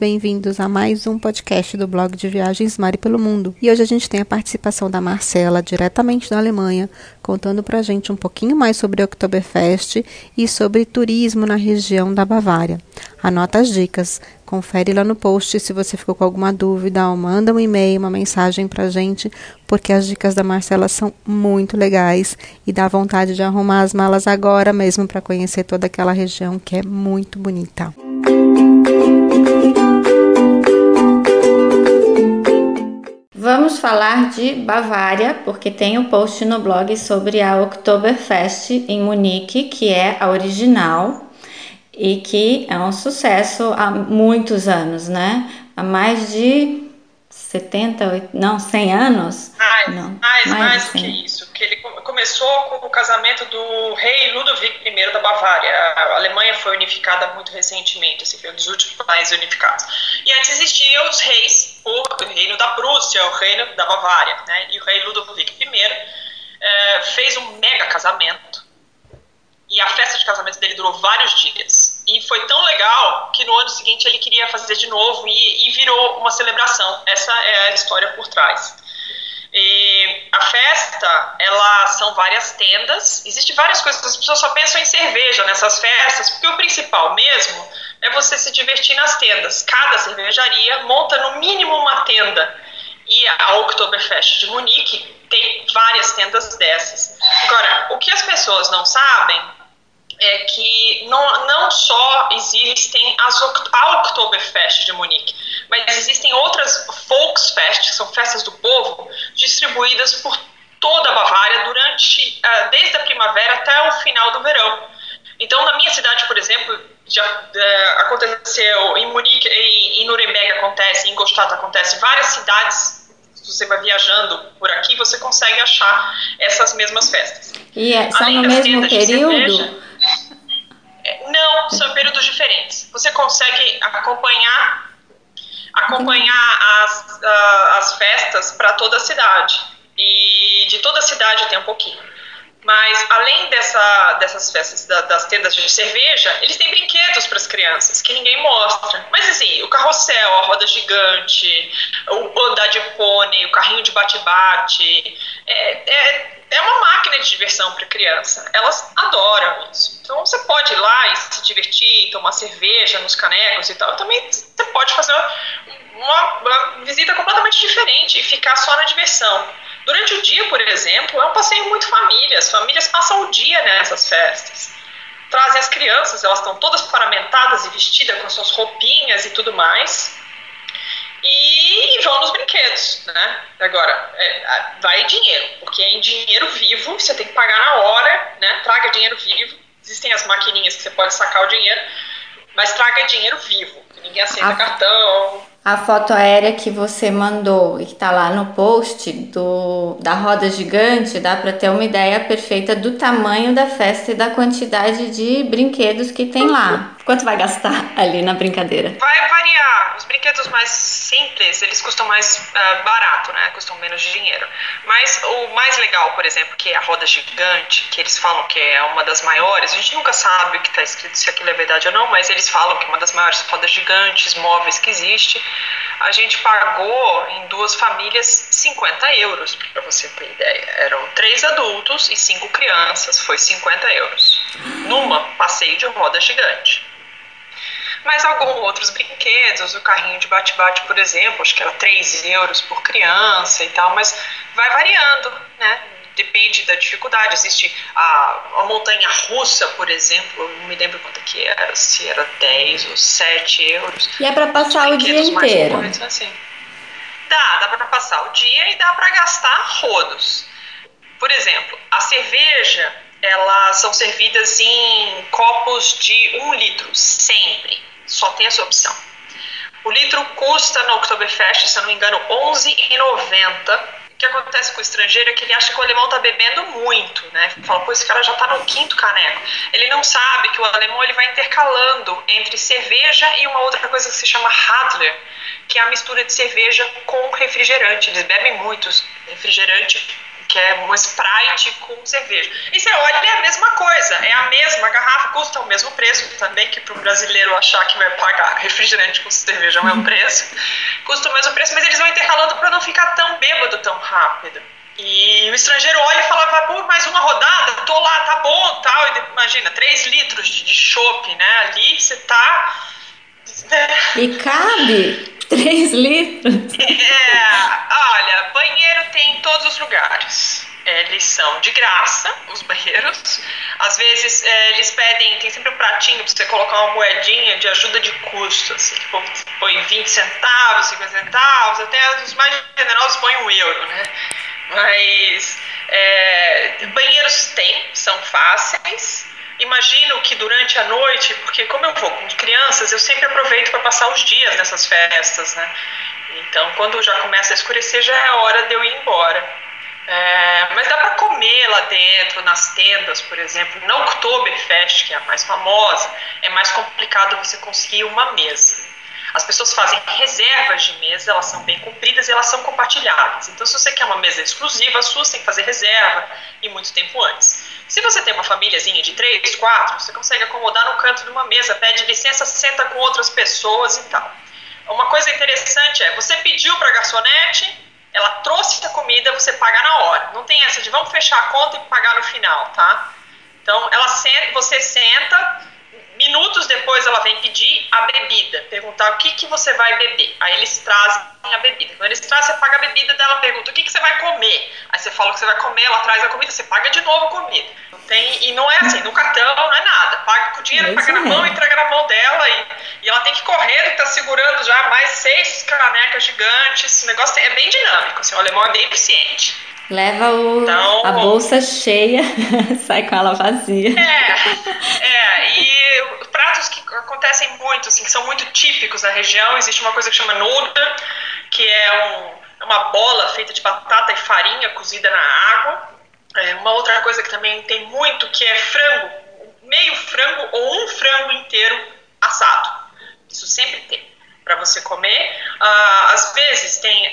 bem-vindos a mais um podcast do blog de viagens Mari pelo Mundo. E hoje a gente tem a participação da Marcela, diretamente da Alemanha, contando pra gente um pouquinho mais sobre o Oktoberfest e sobre turismo na região da Bavária. Anota as dicas, confere lá no post se você ficou com alguma dúvida, ou manda um e-mail, uma mensagem pra gente, porque as dicas da Marcela são muito legais e dá vontade de arrumar as malas agora mesmo para conhecer toda aquela região que é muito bonita. Vamos falar de Bavária, porque tem um post no blog sobre a Oktoberfest em Munique, que é a original e que é um sucesso há muitos anos, né? Há mais de 100 anos? Mais do que isso, que ele começou com o casamento do rei Ludovico I da Bavária. A Alemanha foi unificada muito recentemente, assim, foi um dos últimos países unificados. E antes existiam os reis, o reino da Prússia, o reino da Bavária, né? E o rei Ludovico I fez um mega casamento, e a festa de casamento dele durou vários dias. E foi tão legal que no ano seguinte ele queria fazer de novo e virou uma celebração. Essa é a história por trás. E a festa, são várias tendas. Existem várias coisas, as pessoas só pensam em cerveja nessas festas, porque o principal mesmo é você se divertir nas tendas. Cada cervejaria monta no mínimo uma tenda. E a Oktoberfest de Munique tem várias tendas dessas. Agora, o que as pessoas não sabem é que não só existem a Oktoberfest de Munique, mas existem outras Volksfest, que são festas do povo, distribuídas por toda a Bavária desde a primavera até o final do verão. Então, na minha cidade, por exemplo, já aconteceu em Munique, em Nuremberg acontece, em Ingolstadt acontece, várias cidades. Se você vai viajando por aqui, você consegue achar essas mesmas festas. E são no mesmo período? Não, são períodos diferentes. Você consegue acompanhar as festas para toda a cidade. E de toda a cidade tem um pouquinho. Mas, além dessas festas das tendas de cerveja, eles têm brinquedos para as crianças, que ninguém mostra. Mas, assim, o carrossel, a roda gigante, o andar de pônei, o carrinho de bate-bate, é uma máquina de diversão para criança. Elas adoram isso. Então, você pode ir lá e se divertir, tomar cerveja nos canecos e tal. Também você pode fazer uma visita completamente diferente e ficar só na diversão. Durante o dia, por exemplo, é um passeio muito família. As famílias passam o dia nessas festas. Trazem as crianças, elas estão todas paramentadas e vestidas com suas roupinhas e tudo mais. E vão nos brinquedos, né? Agora, vai dinheiro, porque é em dinheiro vivo, você tem que pagar na hora, né? Traga dinheiro vivo. Existem as maquininhas que você pode sacar o dinheiro, mas traga dinheiro vivo. Ninguém aceita cartão. A foto aérea que você mandou e que está lá no post da roda gigante, dá para ter uma ideia perfeita do tamanho da festa e da quantidade de brinquedos que tem lá. Quanto vai gastar ali na brincadeira? Vai variar. Os brinquedos mais simples, eles custam mais barato, né? Custam menos de dinheiro. Mas o mais legal, por exemplo, que é a roda gigante, que eles falam que é uma das maiores, a gente nunca sabe o que está escrito, se aquilo é verdade ou não, mas eles falam que é uma das maiores rodas gigantes, móveis que existe. A gente pagou em 2 famílias 50 euros, para você ter ideia. Eram 3 adultos e 5 crianças, foi 50 euros. Numa passeio de roda gigante. Mas alguns outros brinquedos, o carrinho de bate-bate, por exemplo, acho que era 3 euros por criança e tal, mas vai variando, né? Depende da dificuldade. Existe a montanha-russa, por exemplo, não me lembro quanto que era, se era 10 ou 7 euros. E é para passar o dia inteiro? Assim. Dá para passar o dia e dá para gastar rodos. Por exemplo, a cerveja, elas são servidas em copos de 1 litro, sempre. Só tem essa opção. O litro custa no Oktoberfest, se eu não me engano, R$11,90. O que acontece com o estrangeiro é que ele acha que o alemão está bebendo muito, né? Fala, pô, esse cara já está no 5º caneco. Ele não sabe que o alemão ele vai intercalando entre cerveja e uma outra coisa que se chama Radler, que é a mistura de cerveja com refrigerante. Eles bebem muito refrigerante, que é uma Sprite com cerveja. E você olha, é a mesma coisa, é a mesma garrafa, custa o mesmo preço também, que para um brasileiro achar que vai pagar refrigerante com cerveja é o mesmo preço, custa o mesmo preço, mas eles vão intercalando para não ficar tão bêbado tão rápido. E o estrangeiro olha e fala, vai por mais uma rodada, tô lá, tá bom, tal, e imagina, 3 litros de chopp, né, ali você tá... E cabe 3 litros? Olha, banheiro tem em todos os lugares. Eles são de graça, os banheiros. Às vezes eles pedem, tem sempre um pratinho pra você colocar uma moedinha de ajuda de custo, assim, que põe 20 centavos, 50 centavos, até os mais generosos põem €1, né? Mas banheiros são fáceis. Imagino que durante a noite, porque como eu vou com crianças, eu sempre aproveito para passar os dias nessas festas, né? Então, quando já começa a escurecer, já é hora de eu ir embora. Mas dá para comer lá dentro, nas tendas, por exemplo. Na Oktoberfest, que é a mais famosa, é mais complicado você conseguir uma mesa. As pessoas fazem reservas de mesa, elas são bem compridas e elas são compartilhadas. Então, se você quer uma mesa exclusiva, a sua você tem que fazer reserva e muito tempo antes. Se você tem uma famíliazinha de 3, 4, você consegue acomodar no canto de uma mesa, pede licença, senta com outras pessoas e tal. Uma coisa interessante você pediu para a garçonete, ela trouxe a comida, você paga na hora. Não tem essa de vamos fechar a conta e pagar no final, tá? Então, você senta, minutos depois ela vem pedir a bebida, perguntar o que você vai beber. Aí eles trazem a bebida. Quando eles trazem, você paga a bebida dela, pergunta o que você vai comer. Aí você fala o que você vai comer, ela traz a comida, você paga de novo a comida. E não é assim, no cartão não é nada. Paga com o dinheiro, paga na mão, entrega na mão dela e ela tem que correr, que tá segurando já mais 6 canecas gigantes. Esse negócio é bem dinâmico, assim, o alemão é bem eficiente. Leva a bolsa cheia, sai com ela vazia. E pratos que acontecem muito, assim, que são muito típicos na região, existe uma coisa que chama Nudeln, que é uma bola feita de batata e farinha cozida na água. Uma outra coisa que também tem muito, que é frango, meio frango ou um frango inteiro assado. Isso sempre tem para você comer. Às vezes tem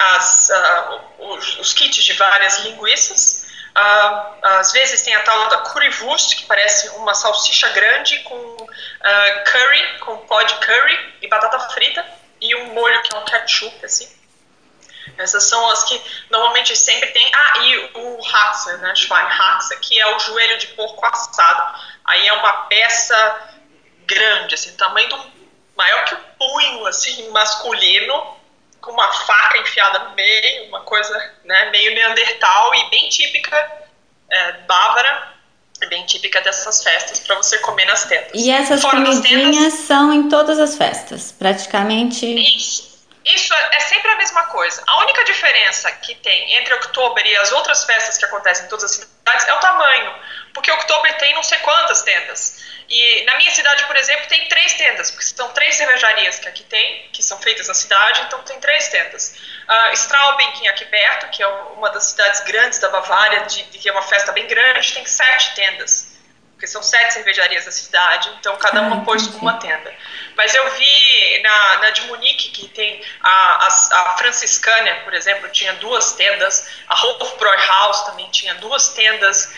os kits de várias linguiças. Às vezes tem a tal da currywurst, que parece uma salsicha grande com curry, com pó de curry e batata frita e um molho que é um ketchup, assim. Essas são as que normalmente sempre tem. E o Haxe, né, Schweinehaxe, que é o joelho de porco assado. Aí é uma peça grande, assim, tamanho maior que o punho, assim, masculino, com uma faca enfiada no meio, uma coisa, né, meio neandertal e bem típica bávara, bem típica dessas festas para você comer nas tendas. E essas comidinhas são em todas as festas, praticamente? Isso é sempre a mesma coisa. A única diferença que tem entre Oktober e as outras festas que acontecem em todas as cidades é o tamanho, porque Oktober tem não sei quantas tendas. E na minha cidade, por exemplo, tem 3 tendas, porque são 3 cervejarias que aqui tem, que são feitas na cidade, então tem 3 tendas. Straubing, que é aqui perto, que é uma das cidades grandes da Bavária, que é uma festa bem grande, tem 7 tendas, porque são 7 cervejarias da cidade, então cada uma pôs uma tenda. Mas eu vi na de Munique, que tem a Franciscaner, por exemplo, tinha 2 tendas, a Hofbräuhaus também tinha 2 tendas,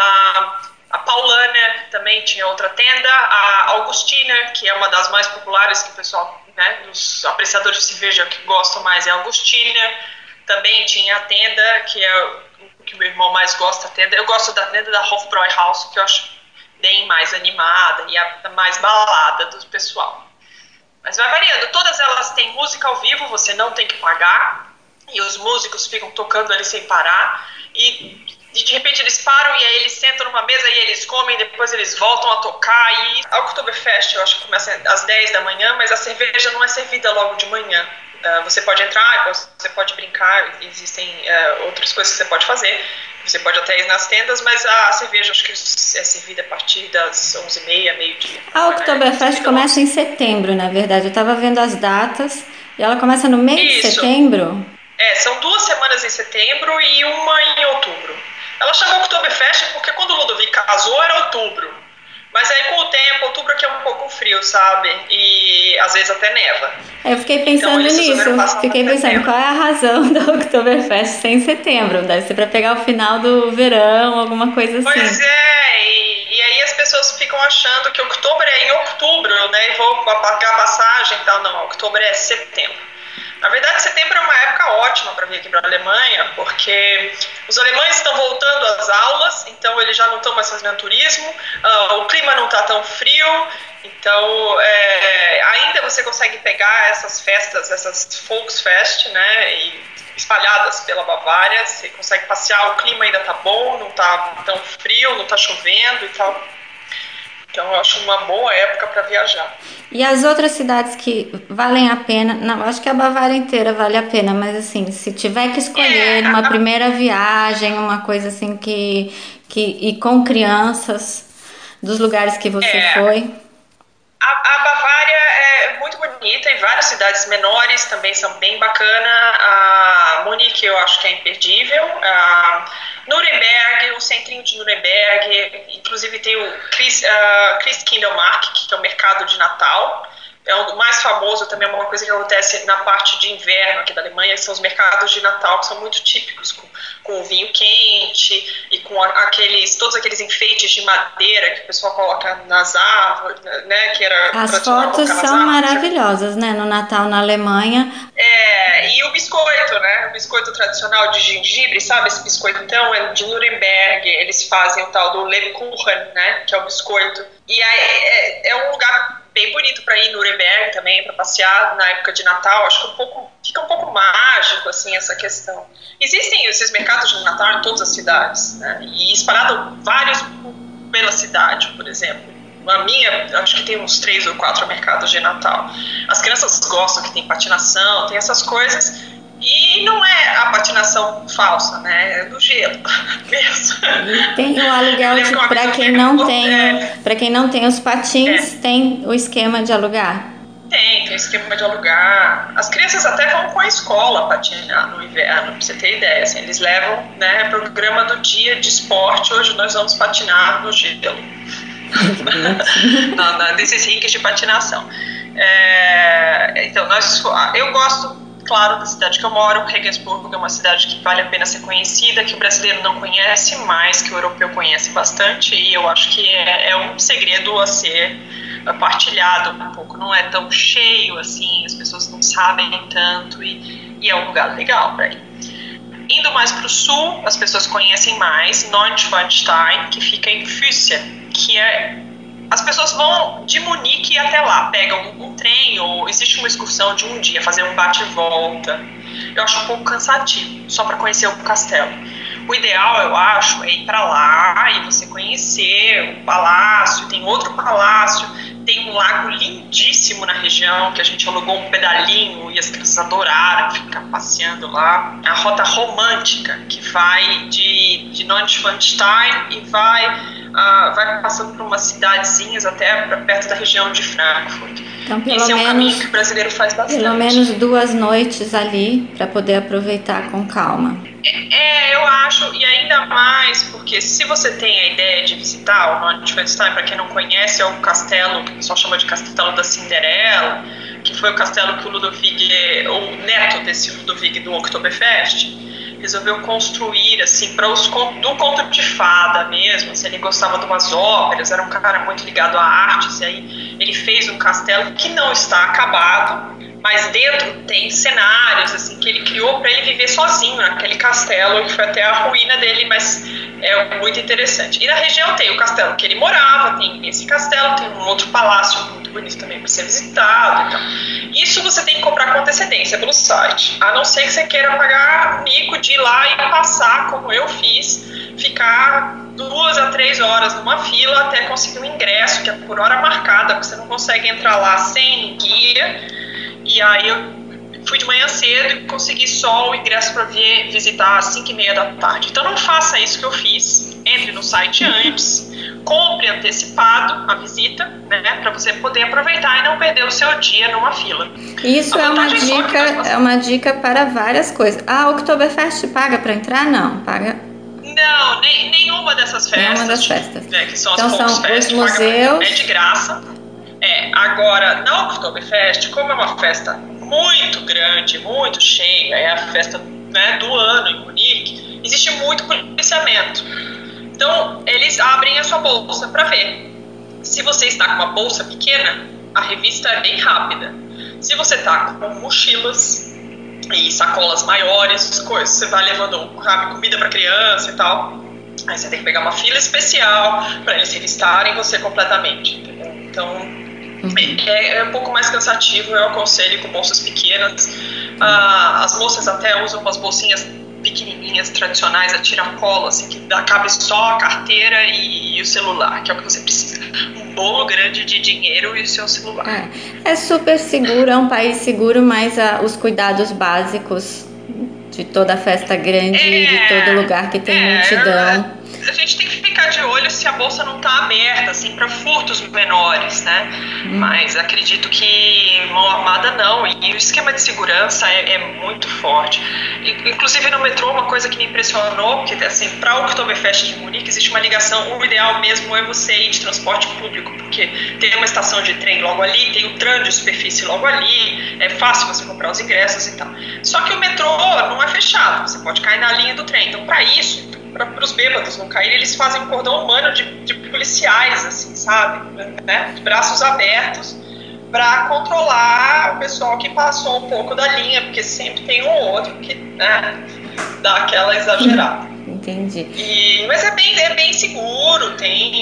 a Paulaner também tinha outra tenda, a Augustiner, que é uma das mais populares, que o pessoal, né, os apreciadores de cerveja que gostam mais é a Augustiner, também tinha a tenda, que é o que meu irmão mais gosta, a tenda. Eu gosto da tenda da Hofbräuhaus, que eu acho bem mais animada e a mais balada do pessoal. Mas vai variando, todas elas têm música ao vivo, você não tem que pagar, e os músicos ficam tocando ali sem parar, e de repente eles param e aí eles sentam numa mesa e eles comem, depois eles voltam a tocar. E a Oktoberfest, eu acho que começa às 10 da manhã, mas a cerveja não é servida logo de manhã. Você pode entrar, você pode brincar, existem outras coisas que você pode fazer. Você pode até ir nas tendas, mas a cerveja acho que é servida a partir das 11h30, meio-dia. A Oktoberfest começa em setembro, na verdade. Eu estava vendo as datas e ela começa no meio de setembro? São 2 semanas em setembro e uma em outubro. Ela chamou Oktoberfest porque quando o Ludovic casou era outubro. Mas aí com o tempo, outubro aqui é um pouco frio, frio, sabe? E às vezes até neva. Eu fiquei pensando nisso, fiquei pensando qual é a razão do Oktoberfest ser em setembro. Deve ser para pegar o final do verão, alguma coisa assim. Pois é, e aí as pessoas ficam achando que outubro é em outubro, né? E vou pagar passagem e tal. Não, outubro é setembro. Na verdade, setembro é uma época ótima para vir aqui para a Alemanha, porque os alemães estão voltando às aulas, então eles já não estão mais fazendo turismo, o clima não está tão frio, então ainda você consegue pegar essas festas, essas Volksfest, né, e espalhadas pela Bavária, você consegue passear, o clima ainda está bom, não está tão frio, não está chovendo e tal. Então eu acho uma boa época para viajar. E as outras cidades que valem a pena, não, acho que a Bavária inteira vale a pena, mas assim, se tiver que escolher uma primeira viagem, uma coisa assim e com crianças, dos lugares que você foi. A Bavária é muito bonita e várias cidades menores também são bem bacanas. A Munique eu acho que é imperdível. Nuremberg, o centrinho de Nuremberg, inclusive tem o Christkindlmarkt, que é o mercado de Natal. É o mais famoso, também é uma coisa que acontece na parte de inverno aqui da Alemanha, que são os mercados de Natal, que são muito típicos, com o vinho quente e com todos aqueles enfeites de madeira que o pessoal coloca nas árvores, né? Que era as fotos são maravilhosas, né? No Natal na Alemanha. E o biscoito, né? O biscoito tradicional de gengibre, sabe? Esse biscoitão é de Nuremberg, eles fazem o tal do Lebkuchen, né? Que é o biscoito. E aí é um lugar bem bonito para ir em Nuremberg também, para passear na época de Natal. Acho que fica um pouco mágico, assim, essa questão. Existem esses mercados de Natal em todas as cidades, né? E espalhado vários pela cidade, por exemplo. A minha, acho que tem uns 3 ou 4 mercados de Natal. As crianças gostam que tem patinação, tem essas coisas. E não é a patinação falsa, né? É do gelo mesmo. E tem o aluguel para quem não tem os patins, tem o esquema de alugar? Tem esquema de alugar. As crianças até vão com a escola patinar no inverno, pra você ter ideia. Assim, eles levam, né, programa do dia de esporte. Hoje nós vamos patinar no gelo. Desses rinques de patinação. Então, eu gosto, claro, da cidade que eu moro. Regensburg é uma cidade que vale a pena ser conhecida, que o brasileiro não conhece, mas que o europeu conhece bastante, e eu acho que é um segredo a ser partilhado um pouco. Não é tão cheio assim, as pessoas não sabem tanto, e é um lugar legal para ir. Indo mais para o sul, as pessoas conhecem mais Neuschwanstein, que fica em Füssen, que as pessoas vão de Munique até lá, pegam um trem ou existe uma excursão de um dia, fazer um bate e volta. Eu acho um pouco cansativo, só para conhecer o castelo. O ideal, eu acho, é ir para lá e você conhecer o palácio. Tem outro palácio, tem um lago lindíssimo na região, que a gente alugou um pedalinho e as crianças adoraram ficar passeando lá. A rota romântica, que vai de Neuschwanstein e vai passando por umas cidadezinhas até perto da região de Frankfurt. Então, esse é um caminho que o brasileiro faz bastante. Pelo menos 2 noites ali para poder aproveitar com calma. Eu acho, e ainda mais porque se você tem a ideia de visitar o Neuschwanstein, para quem não conhece, é o castelo que o pessoal chama de Castelo da Cinderela, que foi o castelo que o Ludwig, o neto desse Ludwig do Oktoberfest, resolveu construir, assim, do conto de fada mesmo. Assim, ele gostava de umas óperas, era um cara muito ligado à arte, e aí ele fez um castelo que não está acabado, mas dentro tem cenários assim, que ele criou para ele viver sozinho naquele castelo, que foi até a ruína dele, mas é muito interessante. E na região tem o castelo que ele morava, tem esse castelo, tem um outro palácio muito bonito também para ser visitado. Então, isso você tem que comprar com antecedência pelo site, a não ser que você queira pagar o mico de ir lá e passar, como eu fiz, ficar 2 a 3 horas numa fila até conseguir um ingresso, que é por hora marcada, porque você não consegue entrar lá sem guia. E aí eu fui de manhã cedo e consegui só o ingresso para visitar às 5h30 da tarde. Então não faça isso que eu fiz. Entre no site antes, compre antecipado a visita, né, para você poder aproveitar e não perder o seu dia numa fila. Isso é uma dica para várias coisas. A Oktoberfest paga para entrar? Não, paga. Não, nenhuma dessas festas. Nenhuma das festas. Que são então as são os museus. É de graça. Agora, na Oktoberfest, como é uma festa muito grande, muito cheia, é a festa, né, do ano em Munique, existe muito policiamento. Então, eles abrem a sua bolsa para ver. Se você está com uma bolsa pequena, a revista é bem rápida. Se você está com mochilas e sacolas maiores, coisas, você vai levando comida para criança e tal, aí você tem que pegar uma fila especial para eles revistarem você completamente, entendeu? Então, é um pouco mais cansativo. Eu aconselho com bolsas pequenas. As moças até usam umas bolsinhas pequenininhas, tradicionais, a tiracolo, assim, que cabe só a carteira e o celular, que é o que você precisa. Um bolo grande de dinheiro e o seu celular. É super seguro, é um país seguro, mas os cuidados básicos de toda festa grande, de todo lugar que tem multidão. A gente tem que ficar de olho se a bolsa não está aberta, assim, para furtos menores, né? Mas acredito que mão armada não, e o esquema de segurança é muito forte. Inclusive no metrô, uma coisa que me impressionou, porque assim, para o Oktoberfest de Munique existe uma ligação, o ideal mesmo é você ir de transporte público, porque tem uma estação de trem logo ali, tem o trem de superfície logo ali, é fácil você comprar os ingressos e tal. Só que o metrô não é fechado, você pode cair na linha do trem, então para isso, para os bêbados não caírem, eles fazem um cordão humano de policiais, assim, sabe? Né? De braços abertos para controlar o pessoal que passou um pouco da linha, porque sempre tem um ou outro que, né, dá aquela exagerada. Entendi. Mas é bem seguro,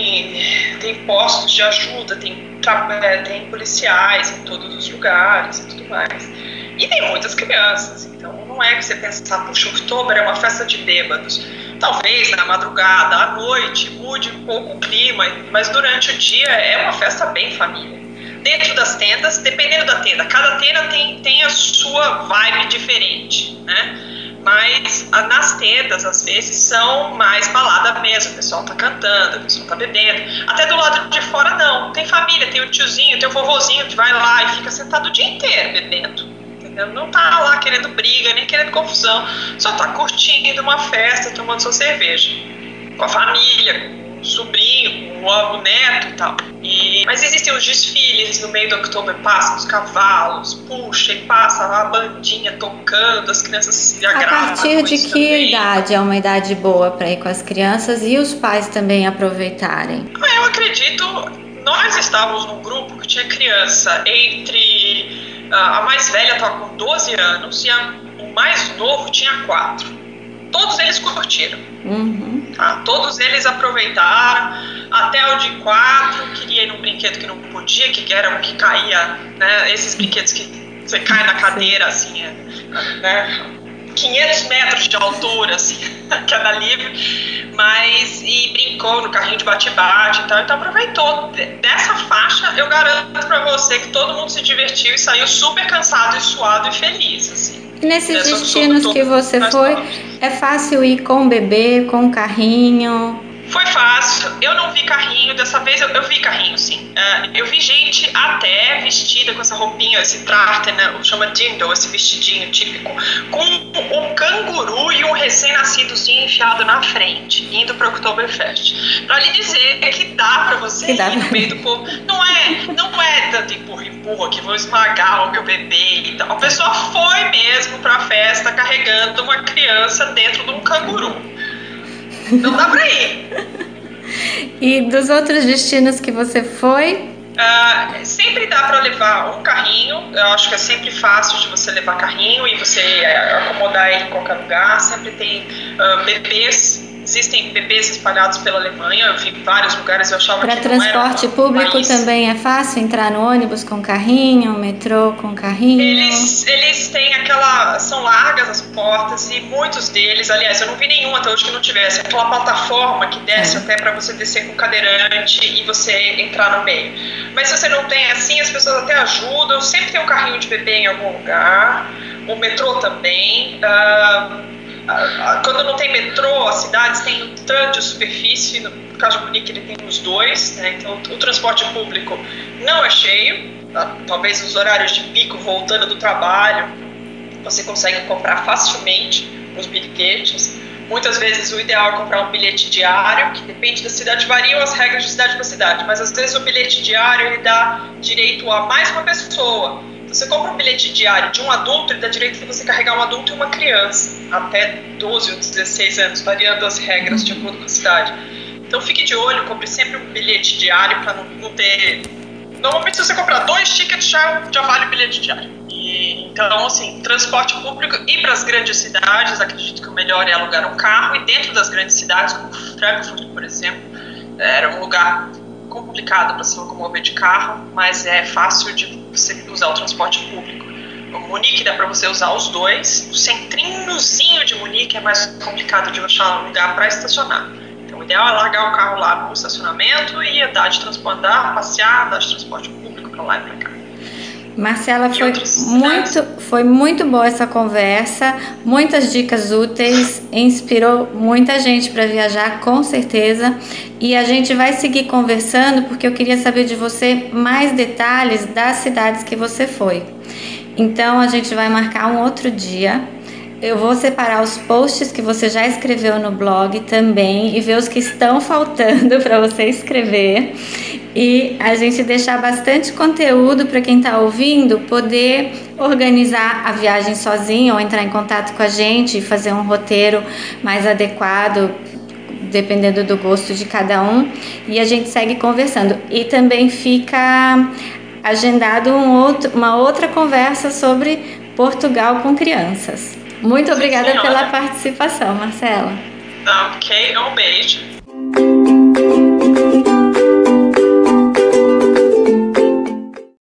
tem postos de ajuda, tem policiais em todos os lugares e tudo mais. E tem muitas crianças, então não é que você pensa, puxa, outubro é uma festa de bêbados. Talvez na madrugada, à noite, mude um pouco o clima, mas durante o dia é uma festa bem família. Dentro das tendas, dependendo da tenda, cada tenda tem a sua vibe diferente, né? Mas nas tendas, às vezes, são mais balada mesmo, o pessoal tá cantando, o pessoal tá bebendo. Até do lado de fora não, tem família, tem o tiozinho, tem o vovozinho que vai lá e fica sentado o dia inteiro bebendo. Não tá lá querendo briga, nem querendo confusão, só tá curtindo uma festa, tomando sua cerveja, com a família, com o sobrinho, com o neto e tal. Mas existem os desfiles no meio do outubro, passam os cavalos, puxa e passa a bandinha tocando, as crianças se agradam. A partir de que também. idade é uma idade boa para ir com as crianças e os pais também aproveitarem? Eu acredito, nós estávamos num grupo que tinha criança entre... A mais velha estava com 12 anos e o mais novo tinha 4. Todos eles curtiram. Tá? Todos eles aproveitaram. Até o de 4 queria ir num brinquedo que não podia, que era o que caía, né? Esses brinquedos que você cai na cadeira, assim, né? 500 metros de altura, assim, queda livre. E brincou no carrinho de bate-bate e tal, então aproveitou. Dessa faixa, eu garanto pra você que todo mundo se divertiu e saiu super cansado e suado e feliz, assim. E nesses destinos que você foi, é fácil ir com o bebê, com o carrinho? Foi fácil, eu não vi carrinho, dessa vez eu vi carrinho, sim. Eu vi gente até vestida com essa roupinha, esse traje, né, chama Dindel, esse vestidinho típico, com um canguru e um recém-nascidozinho enfiado na frente, indo para o Oktoberfest. Pra lhe dizer que dá pra você ir no meio do povo. Não é tanto empurra que vão esmagar o meu bebê e tal. A pessoa foi mesmo pra festa carregando uma criança dentro de um canguru. Não dá pra ir. E dos outros destinos que você foi? Sempre dá para levar um carrinho. Eu acho que é sempre fácil de você levar carrinho e você acomodar ele em qualquer lugar. Sempre tem bebês. Existem bebês espalhados pela Alemanha. Eu vi vários lugares, eu achava que não era transporte público país. Também é fácil entrar no ônibus com carrinho, metrô com carrinho? Eles têm são largas as portas e muitos deles, aliás, eu não vi nenhum até hoje que não tivesse aquela plataforma que desce até para você descer com cadeirante e você entrar no meio. Mas se você não tem assim, as pessoas até ajudam. Sempre tem um carrinho de bebê em algum lugar. O metrô também. Quando não tem metrô, as cidades têm o trem de superfície. No caso de Munique, ele tem os dois, né? Então o transporte público não é cheio. Talvez nos horários de pico, voltando do trabalho, você consegue comprar facilmente os bilhetes. Muitas vezes o ideal é comprar um bilhete diário, que depende da cidade, variam as regras de cidade para cidade, mas às vezes o bilhete diário ele dá direito a mais uma pessoa. Então, você compra um bilhete diário de um adulto, ele dá direito a você carregar um adulto e uma criança, até 12 ou 16 anos, variando as regras de acordo com a cidade. Então fique de olho, compre sempre um bilhete diário para não ter... Normalmente se você comprar 2 tickets já vale o bilhete diário. Então, assim, transporte público e para as grandes cidades, acredito que o melhor é alugar um carro, e dentro das grandes cidades, como Frankfurt, por exemplo, era um lugar complicado para se locomover de carro, mas é fácil de você usar o transporte público. O Munique dá para você usar os dois, o centrinhozinho de Munique é mais complicado de achar um lugar para estacionar. Então, o ideal é largar o carro lá no estacionamento e andar de transporte, passear, andar de transporte público para lá e para cá. Marcela, foi muito boa essa conversa, muitas dicas úteis, inspirou muita gente para viajar, com certeza, e a gente vai seguir conversando porque eu queria saber de você mais detalhes das cidades que você foi. Então a gente vai marcar um outro dia. Eu vou separar os posts que você já escreveu no blog também e ver os que estão faltando para você escrever. E a gente deixar bastante conteúdo para quem está ouvindo poder organizar a viagem sozinho ou entrar em contato com a gente e fazer um roteiro mais adequado, dependendo do gosto de cada um. E a gente segue conversando. E também fica agendado uma outra conversa sobre Portugal com crianças. Muito obrigada pela participação, Marcela. Ok, um beijo.